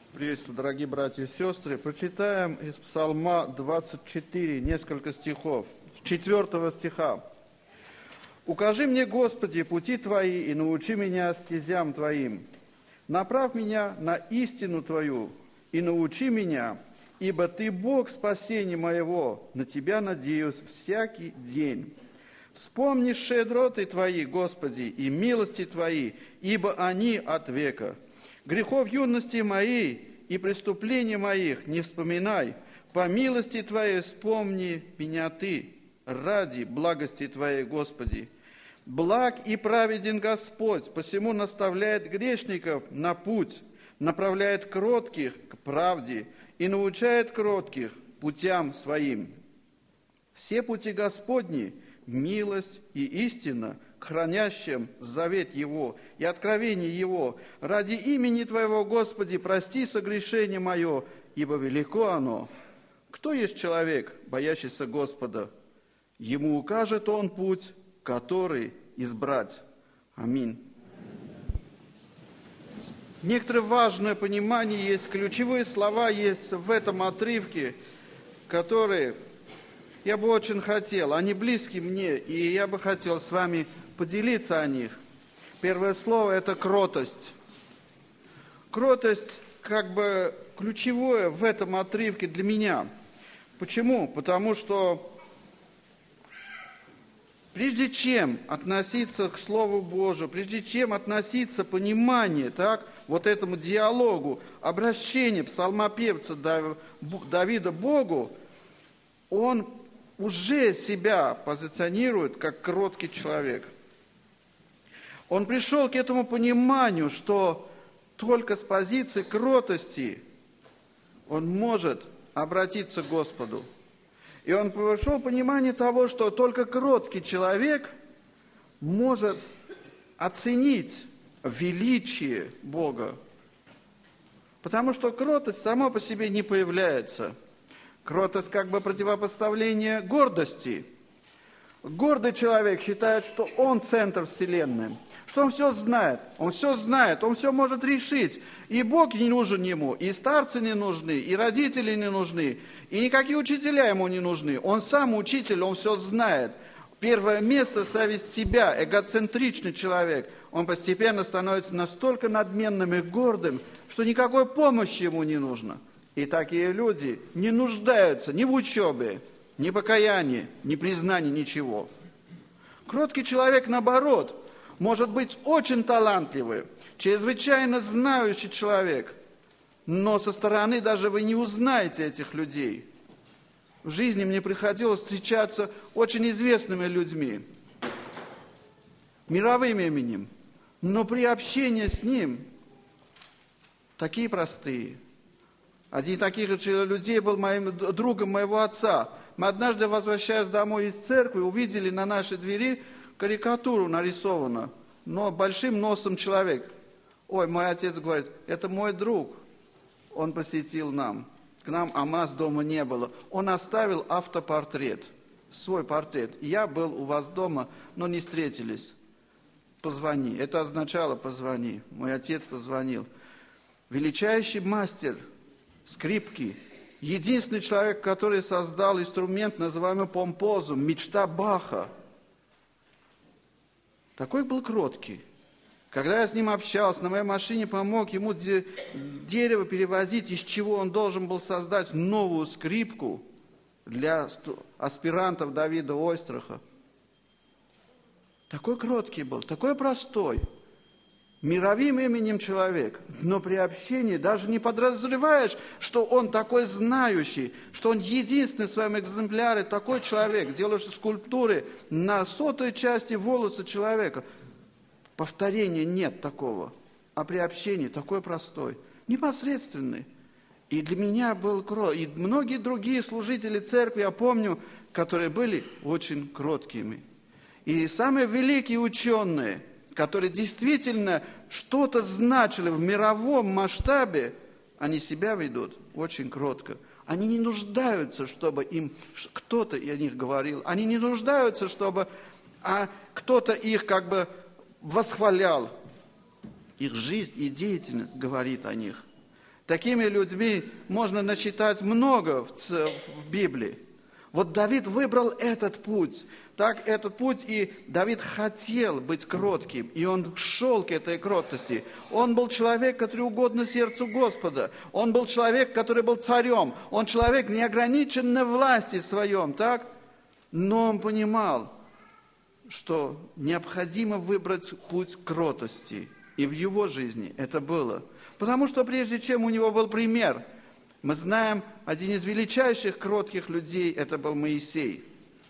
Приветствую, дорогие братья и сестры. Прочитаем из Псалма 24 несколько стихов. С 4 стиха. «Укажи мне, Господи, пути Твои, и научи меня стезям Твоим. Направь меня на истину Твою, и научи меня, ибо Ты Бог спасения моего, на Тебя надеюсь всякий день. Вспомни щедроты Твои, Господи, и милости Твои, ибо они от века. Грехов юности моей и преступлений моих не вспоминай. По милости Твоей вспомни меня Ты, ради благости Твоей, Господи. Благ и праведен Господь, посему наставляет грешников на путь, направляет кротких к правде и научает кротких путям своим. Все пути Господни – милость и истина, к хранящим завет Его и откровение Его. Ради имени Твоего, Господи, прости согрешение мое, ибо велико оно. Кто есть человек, боящийся Господа? Ему укажет Он путь, который избрать. Аминь». Некоторое важное понимание есть, ключевые слова есть в этом отрывке, которые я бы очень хотел, они близки мне, и я бы хотел с вами поделиться о них. Первое слово – это кротость. Кротость как бы ключевое в этом отрывке для меня. Почему? Потому что прежде чем относиться к Слову Божию, прежде чем относиться к пониманию, так, вот этому диалогу, обращению псалмопевца Давида Богу, он уже себя позиционирует как кроткий человек. Он пришел к этому пониманию, что только с позиции кротости он может обратиться к Господу. И он пришел к пониманию того, что только кроткий человек может оценить величие Бога. Потому что кротость сама по себе не появляется. Кротость как бы противопоставление гордости. Гордый человек считает, что он центр вселенной, что он все знает, он все может решить. И Бог не нужен ему, и старцы не нужны, и родители не нужны, и никакие учителя ему не нужны. Он сам учитель, он все знает. Первое место ставит себя, эгоцентричный человек. Он постепенно становится настолько надменным и гордым, что никакой помощи ему не нужно. И такие люди не нуждаются ни в учебе, ни в покаянии, ни в признании, ничего. Кроткий человек, наоборот, может быть очень талантливый, чрезвычайно знающий человек, но со стороны даже вы не узнаете этих людей. В жизни мне приходилось встречаться очень известными людьми, мировым именем, но при общении с ним такие простые. Один из таких людей был моим другом моего отца. Мы однажды, возвращаясь домой из церкви, увидели на нашей двери карикатуру нарисована, но большим носом человек. Ой, мой отец говорит, это мой друг. Он посетил к нам, а нас дома не было. Он оставил автопортрет, свой портрет. Я был у вас дома, но не встретились. Позвони. Это означало позвони. Мой отец позвонил. Величайший мастер скрипки, единственный человек, который создал инструмент, называемый помпозум, мечта Баха. Такой был кроткий. Когда я с ним общался, на моей машине помог ему дерево перевозить, из чего он должен был создать новую скрипку для аспирантов Давида Ойстраха. Такой кроткий был, такой простой. Мировым именем человек, но при общении даже не подозреваешь, что он такой знающий, что он единственный в своем экземпляре такой человек, делаешь скульптуры на 100-й части волоса человека. Повторения нет такого, а при общении такой простой, непосредственный. И для меня был и многие другие служители церкви, я помню, которые были очень кроткими. И самые великие ученые, которые действительно что-то значили в мировом масштабе, они себя ведут очень кротко. Они не нуждаются, чтобы им кто-то о них говорил. Они не нуждаются, чтобы кто-то их как бы восхвалял. Их жизнь и деятельность говорит о них. Такими людьми можно насчитать много в Библии. Вот Давид выбрал этот путь. Так, этот путь, и Давид хотел быть кротким, и он шел к этой кротости. Он был человек, который угодно сердцу Господа. Он был человек, который был царем. Он человек неограниченной власти своем, так? Но он понимал, что необходимо выбрать путь кротости. И в его жизни это было. Потому что прежде чем у него был пример, мы знаем, один из величайших кротких людей, это был Моисей,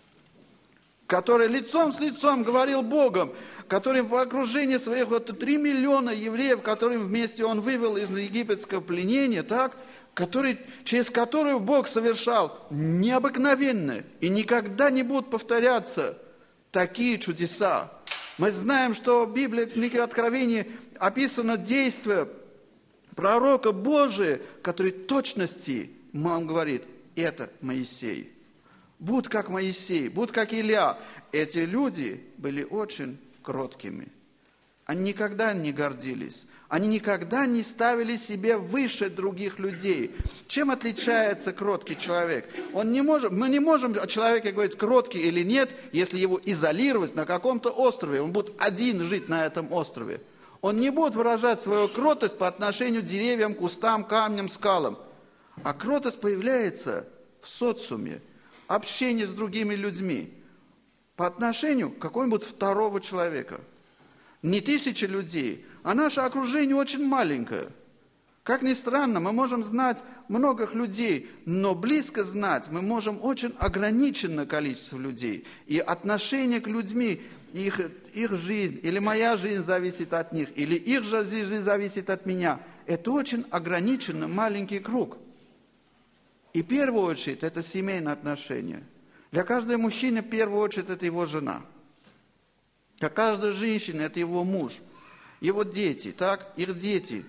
который лицом с лицом говорил Богом, который в окружении своих 3 миллиона евреев, которым вместе он вывел из египетского пленения, так, через которую Бог совершал необыкновенные и никогда не будут повторяться такие чудеса. Мы знаем, что в Библии, в книге Откровения, описано действие пророка Божия, который в точности нам говорит, это Моисей. Будь как Моисей, будь как Илия. Эти люди были очень кроткими. Они никогда не гордились. Они никогда не ставили себя выше других людей. Чем отличается кроткий человек? Мы не можем о человеке говорить, кроткий или нет, если его изолировать на каком-то острове. Он будет один жить на этом острове. Он не будет выражать свою кротость по отношению к деревьям, кустам, камням, скалам. А кротость появляется в социуме, общении с другими людьми, по отношению к какому-нибудь второго человека. Не тысячи людей, а наше окружение очень маленькое. Как ни странно, мы можем знать многих людей, но близко знать мы можем очень ограниченное количество людей. И отношение к людьм, их жизнь, или моя жизнь зависит от них, или их жизнь зависит от меня. Это очень ограниченный маленький круг. И в первую очередь это семейные отношения. Для каждого мужчины в первую очередь это его жена. Для каждой женщины это его муж, его дети, так, их дети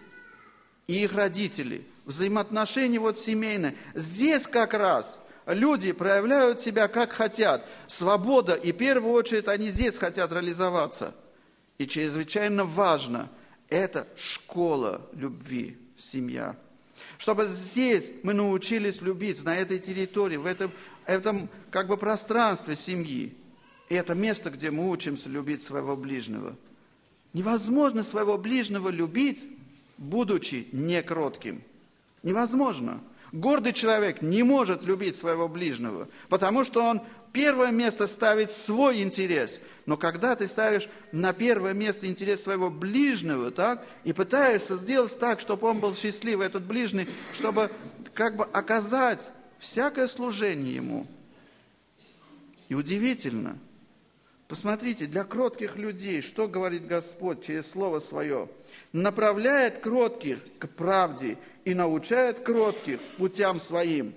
и их родители. Взаимоотношения семейные. Здесь как раз люди проявляют себя как хотят. Свобода, и в первую очередь они здесь хотят реализоваться. И чрезвычайно важно, это школа любви, семья. Чтобы здесь мы научились любить, на этой территории, в этом пространстве семьи. И это место, где мы учимся любить своего ближнего. Невозможно своего ближнего любить, будучи некротким. Невозможно. Гордый человек не может любить своего ближнего, потому что он первое место ставит свой интерес. Но когда ты ставишь на первое место интерес своего ближнего, так, и пытаешься сделать так, чтобы он был счастливый, этот ближний, чтобы оказать всякое служение ему. И удивительно, посмотрите, для кротких людей, что говорит Господь через Слово Свое? Направляет кротких к правде и научает кротких путям своим.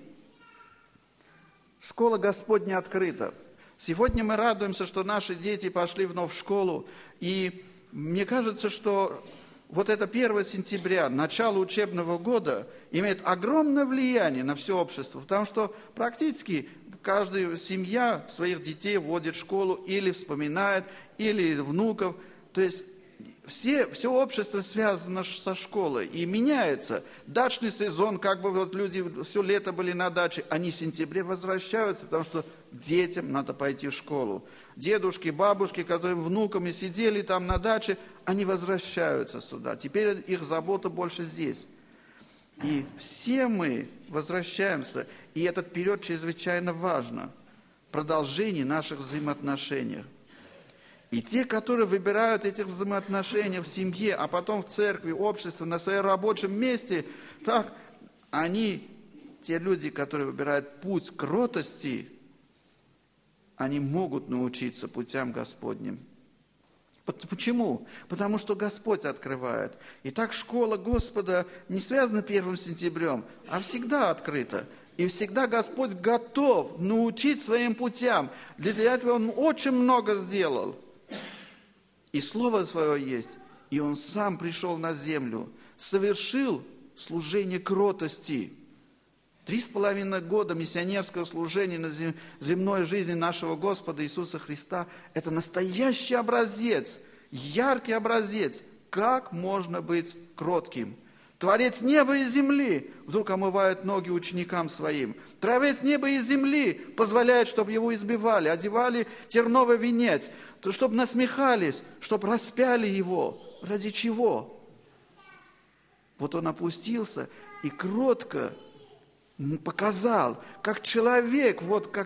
Школа Господня открыта. Сегодня мы радуемся, что наши дети пошли вновь в школу. И мне кажется, что вот это 1 сентября, начало учебного года, имеет огромное влияние на все общество. Потому что практически каждая семья своих детей водит в школу или вспоминает, или внуков. То есть все общество связано со школой и меняется. Дачный сезон, люди все лето были на даче, они в сентябре возвращаются, потому что детям надо пойти в школу. Дедушки, бабушки, которые внуками сидели там на даче, они возвращаются сюда. Теперь их забота больше здесь. И все мы возвращаемся, и этот период чрезвычайно важно. Продолжение наших взаимоотношений. И те, которые выбирают этих взаимоотношений в семье, а потом в церкви, обществе, на своем рабочем месте, так, они, те люди, которые выбирают путь кротости, они могут научиться путям Господним. Почему? Потому что Господь открывает. И так школа Господа не связана 1 сентябрем, а всегда открыта. И всегда Господь готов научить своим путям. Для этого Он очень много сделал. И Слово Свое есть. И Он сам пришел на землю, совершил служение кротости. 3,5 года миссионерского служения на земной жизни нашего Господа Иисуса Христа – это настоящий образец, яркий образец, как можно быть кротким. Творец неба и земли вдруг омывает ноги ученикам своим. Творец неба и земли позволяет, чтобы его избивали, одевали терновый венец, чтобы насмехались, чтобы распяли его. Ради чего? Вот он опустился и кротко показал, как человек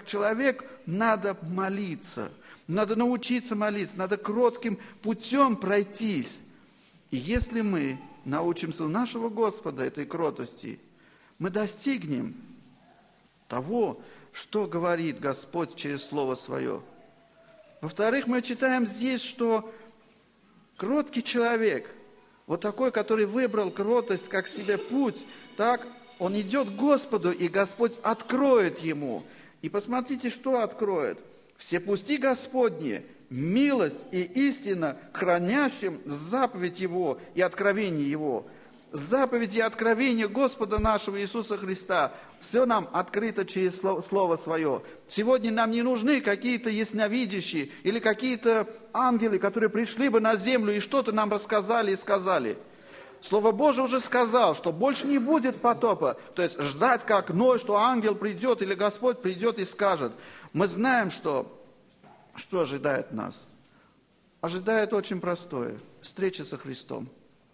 надо молиться. Надо научиться молиться, надо кротким путем пройтись. И если мы научимся у нашего Господа этой кротости, мы достигнем того, что говорит Господь через Слово Свое. Во-вторых, мы читаем здесь, что кроткий человек, вот такой, который выбрал кротость как себе путь, так, он идет к Господу, и Господь откроет ему. И посмотрите, что откроет. Все пути Господни, милость и истина, хранящим заповедь Его и откровение Его. Заповедь и откровение Господа нашего Иисуса Христа. Все нам открыто через Слово Свое. Сегодня нам не нужны какие-то ясновидящие или какие-то ангелы, которые пришли бы на землю и что-то нам рассказали и сказали. Слово Божие уже сказал, что больше не будет потопа. То есть ждать как Ной, что ангел придет или Господь придет и скажет. Мы знаем, что ожидает нас. Ожидает очень простое – встреча со Христом.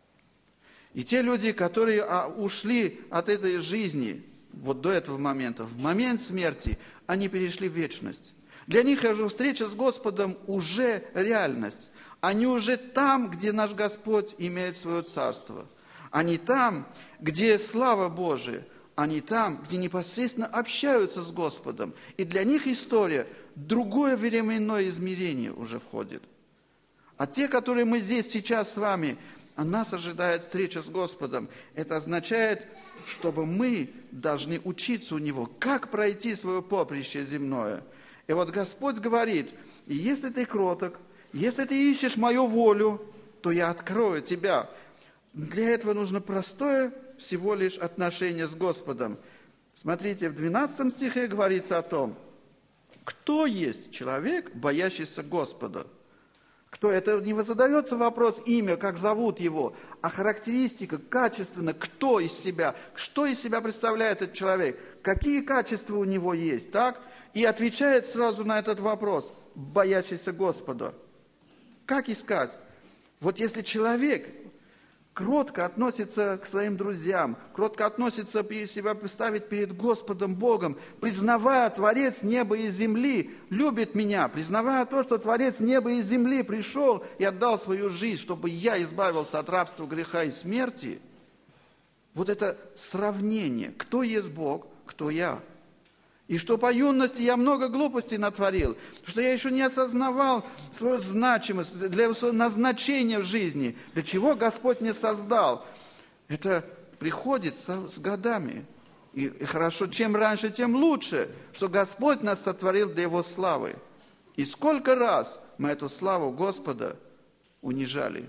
И те люди, которые ушли от этой жизни, вот до этого момента, в момент смерти, они перешли в вечность. Для них эта встреча с Господом уже реальность. Они уже там, где наш Господь имеет свое царство. Они там, где слава Божия. Они там, где непосредственно общаются с Господом. И для них история, другое временное измерение уже входит. А те, которые мы здесь сейчас с вами, нас ожидает встреча с Господом. Это означает, чтобы мы должны учиться у Него, как пройти свое поприще земное. И вот Господь говорит, если ты кроток, если ты ищешь мою волю, то я открою тебя. Для этого нужно простое всего лишь отношение с Господом. Смотрите, в 12 стихе говорится о том, кто есть человек, боящийся Господа. Кто? Это не задается вопрос имя, как зовут его, а характеристика, качественно, кто из себя, что из себя представляет этот человек, какие качества у него есть, так? И отвечает сразу на этот вопрос, боящийся Господа. Как искать? Вот если человек кротко относится к своим друзьям, кротко относится себя поставить перед Господом Богом, признавая Творец неба и земли, любит меня, признавая то, что Творец неба и земли пришел и отдал свою жизнь, чтобы я избавился от рабства, греха и смерти, вот это сравнение, кто есть Бог, кто я. И что по юности я много глупостей натворил, что я еще не осознавал свою значимость, для своего назначения в жизни, для чего Господь меня создал. Это приходит с годами. И хорошо, чем раньше, тем лучше, что Господь нас сотворил для Его славы. И сколько раз мы эту славу Господа унижали,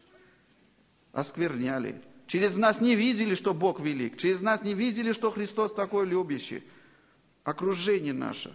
оскверняли. Через нас не видели, что Бог велик, через нас не видели, что Христос такой любящий. Окружение наше.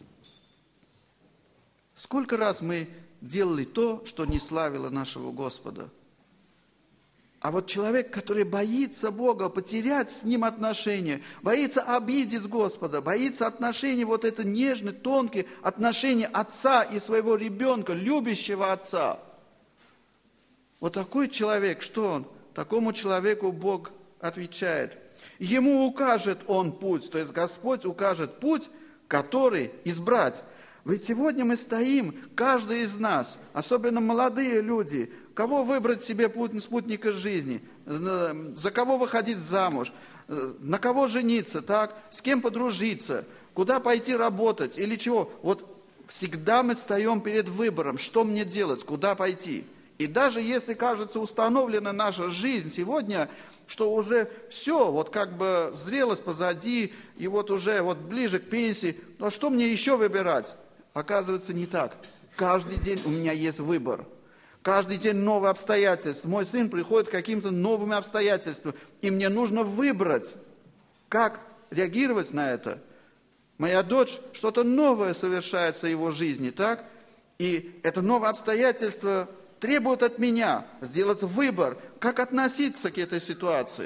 Сколько раз мы делали то, что не славило нашего Господа. А вот человек, который боится Бога, потерять с Ним отношения, боится обидеть Господа, боится отношений, вот это нежные, тонкие отношения отца и своего ребенка, любящего отца. Вот такой человек, что он? Такому человеку Бог отвечает. Ему укажет Он путь, то есть Господь укажет путь, который избрать. Ведь сегодня мы стоим, каждый из нас, особенно молодые люди, кого выбрать себе спутника жизни, за кого выходить замуж, на кого жениться, так, с кем подружиться, куда пойти работать или чего. Вот всегда мы встаем перед выбором, что мне делать, куда пойти. И даже если, кажется, установлена наша жизнь сегодня, что уже все, вот как бы зрелость позади, и вот уже вот ближе к пенсии, а что мне еще выбирать? Оказывается, не так. Каждый день у меня есть выбор. Каждый день новые обстоятельства. Мой сын приходит к каким-то новым обстоятельствам, и мне нужно выбрать, как реагировать на это. Моя дочь, что-то новое совершается в его жизни, так? И это новое обстоятельство требует от меня сделать выбор, как относиться к этой ситуации.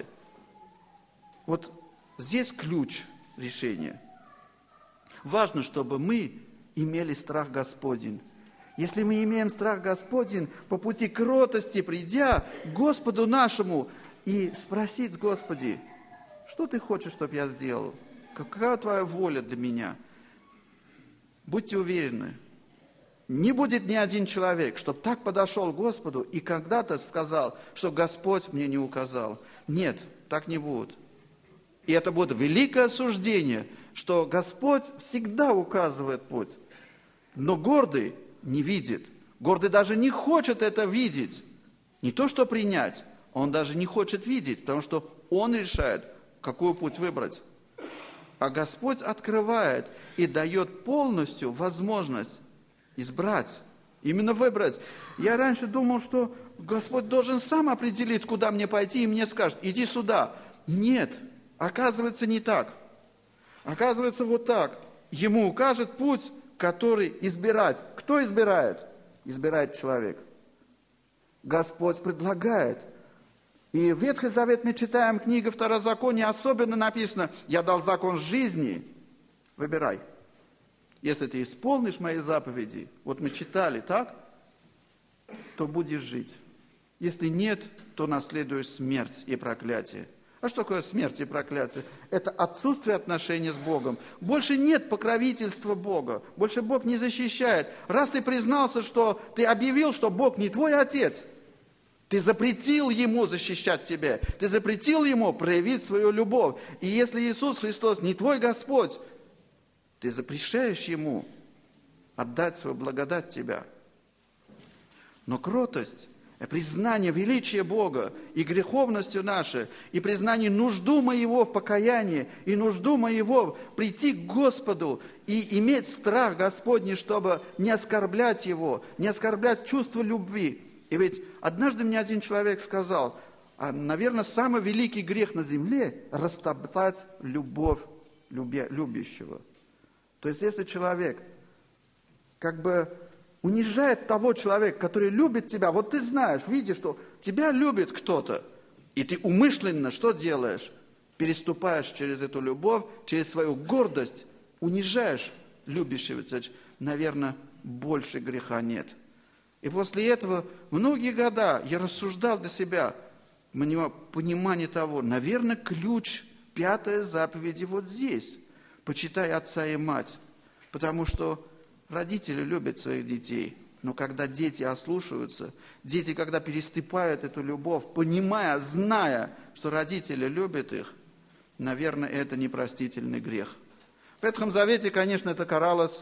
Вот здесь ключ решения. Важно, чтобы мы имели страх Господень. Если мы имеем страх Господень, по пути кротости придя к Господу нашему и спросить: Господи, что Ты хочешь, чтобы я сделал? Какая Твоя воля для меня? Будьте уверены, не будет ни один человек, чтобы так подошел к Господу и когда-то сказал, что Господь мне не указал. Нет, так не будет. И это будет великое осуждение, что Господь всегда указывает путь. Но гордый не видит. Гордый даже не хочет это видеть. Не то, что принять, он даже не хочет видеть, потому что он решает, какой путь выбрать. А Господь открывает и дает полностью возможность избрать, именно выбрать. Я раньше думал, что Господь должен сам определить, куда мне пойти, и мне скажет: иди сюда. Нет, оказывается, не так. Оказывается, вот так. Ему укажет путь, который избирать. Кто избирает? Избирает человек. Господь предлагает. И в Ветхий Завет мы читаем, книга Второзакония, особенно написано: «Я дал закон жизни, выбирай. Если ты исполнишь мои заповеди», вот мы читали, так, то будешь жить. Если нет, то наследуешь смерть и проклятие. А что такое смерть и проклятие? Это отсутствие отношения с Богом. Больше нет покровительства Бога. Больше Бог не защищает. Раз ты признался, что ты объявил, что Бог не твой отец, ты запретил Ему защищать тебя. Ты запретил Ему проявить свою любовь. И если Иисус Христос не твой Господь, ты запрещаешь Ему отдать свою благодать тебя. Но кротость, признание величия Бога и греховностью нашей, и признание нужду моего в покаянии, и нужду моего прийти к Господу и иметь страх Господний, чтобы не оскорблять Его, не оскорблять чувство любви. И ведь однажды мне один человек сказал: наверное, самый великий грех на земле – растоптать любовь любящего. То есть, если человек как бы унижает того человека, который любит тебя, вот ты знаешь, видишь, что тебя любит кто-то, и ты умышленно что делаешь? Переступаешь через эту любовь, через свою гордость, унижаешь любящего, наверное, больше греха нет. И после этого многие года я рассуждал для себя, понимание того, наверное, ключ 5 заповеди вот здесь. Почитай отца и мать, потому что родители любят своих детей, но когда дети ослушаются, дети, когда переступают эту любовь, понимая, зная, что родители любят их, наверное, это непростительный грех. В Ветхом Завете, конечно, это каралось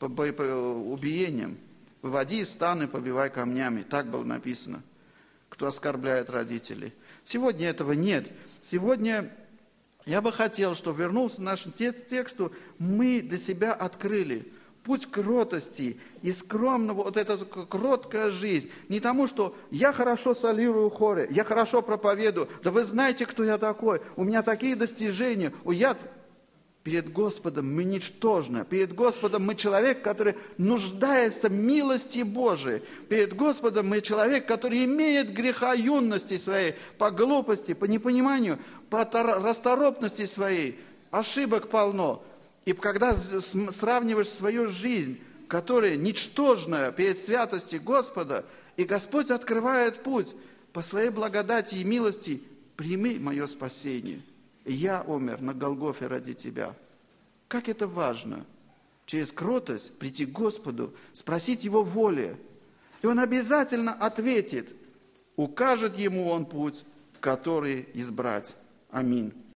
убиением. «Выводи из стана и побивай камнями». Так было написано. Кто оскорбляет родителей. Сегодня этого нет. Сегодня я бы хотел, чтобы вернулся к нашему тексту, мы для себя открыли путь кротости и скромного, вот эта кроткая жизнь. Не тому, что я хорошо солирую хоры, я хорошо проповедую, да вы знаете, кто я такой, у меня такие достижения, перед Господом мы ничтожны, перед Господом мы человек, который нуждается в милости Божией, перед Господом мы человек, который имеет греха юности своей, по глупости, по непониманию, по расторопности своей, ошибок полно. И когда сравниваешь свою жизнь, которая ничтожная перед святостью Господа, и Господь открывает путь по своей благодати и милости, прими мое спасение. Я умер на Голгофе ради тебя. Как это важно! Через кротость прийти к Господу, спросить Его воли. И Он обязательно ответит, укажет ему Он путь, который избрать. Аминь.